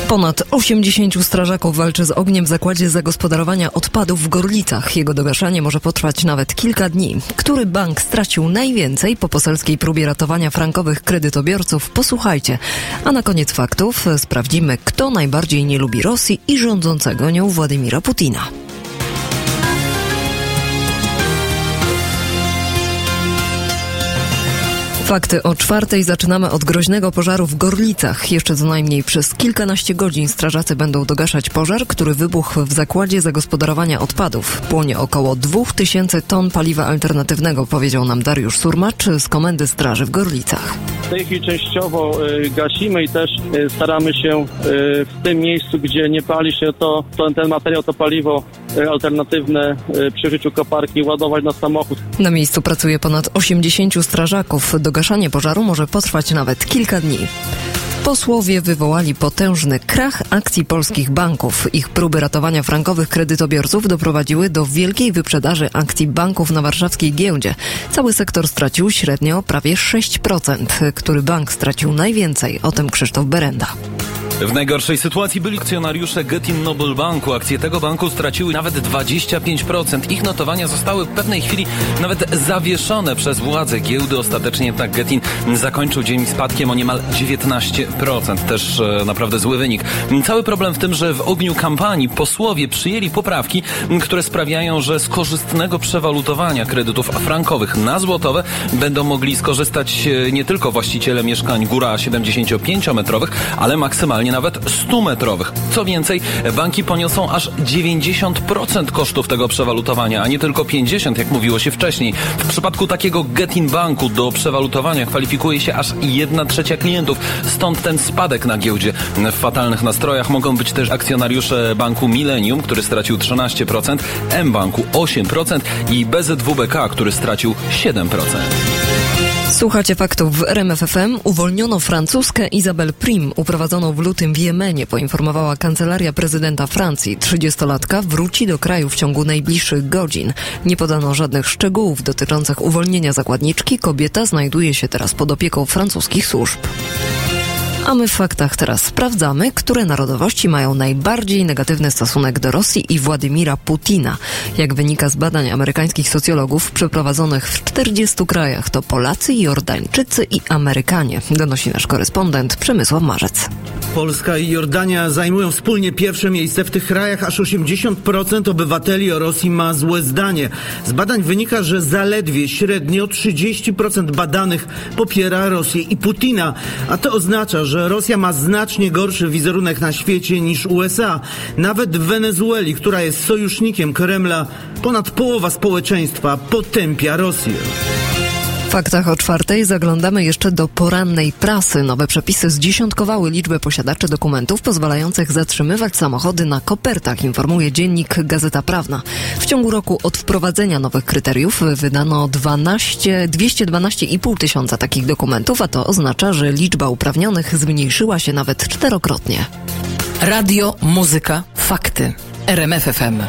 Ponad 80 strażaków walczy z ogniem w zakładzie zagospodarowania odpadów w Gorlicach. Jego dogaszanie może potrwać nawet kilka dni. Który bank stracił najwięcej po poselskiej próbie ratowania frankowych kredytobiorców? Posłuchajcie. A na koniec faktów sprawdzimy, kto najbardziej nie lubi Rosji i rządzącego nią Władimira Putina. Fakty o 4:00 zaczynamy od groźnego pożaru w Gorlicach. Jeszcze co najmniej przez kilkanaście godzin strażacy będą dogaszać pożar, który wybuchł w zakładzie zagospodarowania odpadów. Płonie około 2000 ton paliwa alternatywnego, powiedział nam Dariusz Surmacz z Komendy Straży w Gorlicach. W tej chwili częściowo gasimy i też staramy się w tym miejscu, gdzie nie pali się ten materiał, to paliwo alternatywne przy użyciu koparki ładować na samochód. Na miejscu pracuje ponad 80 strażaków. Dogaszanie pożaru może potrwać nawet kilka dni. Posłowie wywołali potężny krach akcji polskich banków. Ich próby ratowania frankowych kredytobiorców doprowadziły do wielkiej wyprzedaży akcji banków na warszawskiej giełdzie. Cały sektor stracił średnio prawie 6%. Który bank stracił najwięcej? O tym Krzysztof Berenda. W najgorszej sytuacji byli akcjonariusze Getin Noble Banku. Akcje tego banku straciły nawet 25%. Ich notowania zostały w pewnej chwili nawet zawieszone przez władze giełdy. Ostatecznie jednak Getin zakończył dzień spadkiem o niemal 19%. Też naprawdę zły wynik. Cały problem w tym, że w ogniu kampanii posłowie przyjęli poprawki, które sprawiają, że z korzystnego przewalutowania kredytów frankowych na złotowe będą mogli skorzystać nie tylko właściciele mieszkań góra 75-metrowych, ale maksymalnie nawet 100-metrowych. Co więcej, banki poniosą aż 90% kosztów tego przewalutowania, a nie tylko 50%, jak mówiło się wcześniej. W przypadku takiego Getin Banku do przewalutowania kwalifikuje się aż 1/3 klientów, stąd ten spadek na giełdzie. W fatalnych nastrojach mogą być też akcjonariusze banku Millennium, który stracił 13%, mBanku 8% i BZWBK, który stracił 7%. Słuchacie faktów w RMF FM. Uwolniono Francuzkę Isabelle Prim, uprowadzoną w lutym w Jemenie, poinformowała Kancelaria Prezydenta Francji. 30-latka wróci do kraju w ciągu najbliższych godzin. Nie podano żadnych szczegółów dotyczących uwolnienia zakładniczki. Kobieta znajduje się teraz pod opieką francuskich służb. A my w faktach teraz sprawdzamy, które narodowości mają najbardziej negatywny stosunek do Rosji i Władimira Putina. Jak wynika z badań amerykańskich socjologów przeprowadzonych w 40 krajach, to Polacy, Jordańczycy i Amerykanie, donosi nasz korespondent Przemysław Marzec. Polska i Jordania zajmują wspólnie pierwsze miejsce w tych krajach. Aż 80% obywateli o Rosji ma złe zdanie. Z badań wynika, że zaledwie średnio 30% badanych popiera Rosję i Putina. A to oznacza, że Rosja ma znacznie gorszy wizerunek na świecie niż USA. Nawet w Wenezueli, która jest sojusznikiem Kremla, ponad połowa społeczeństwa potępia Rosję. W faktach o 4:00 zaglądamy jeszcze do porannej prasy. Nowe przepisy zdziesiątkowały liczbę posiadaczy dokumentów pozwalających zatrzymywać samochody na kopertach, informuje dziennik Gazeta Prawna. W ciągu roku od wprowadzenia nowych kryteriów wydano 212,5 tysiąca takich dokumentów, a to oznacza, że liczba uprawnionych zmniejszyła się nawet 4-krotnie. Radio, muzyka, fakty. RMF FM.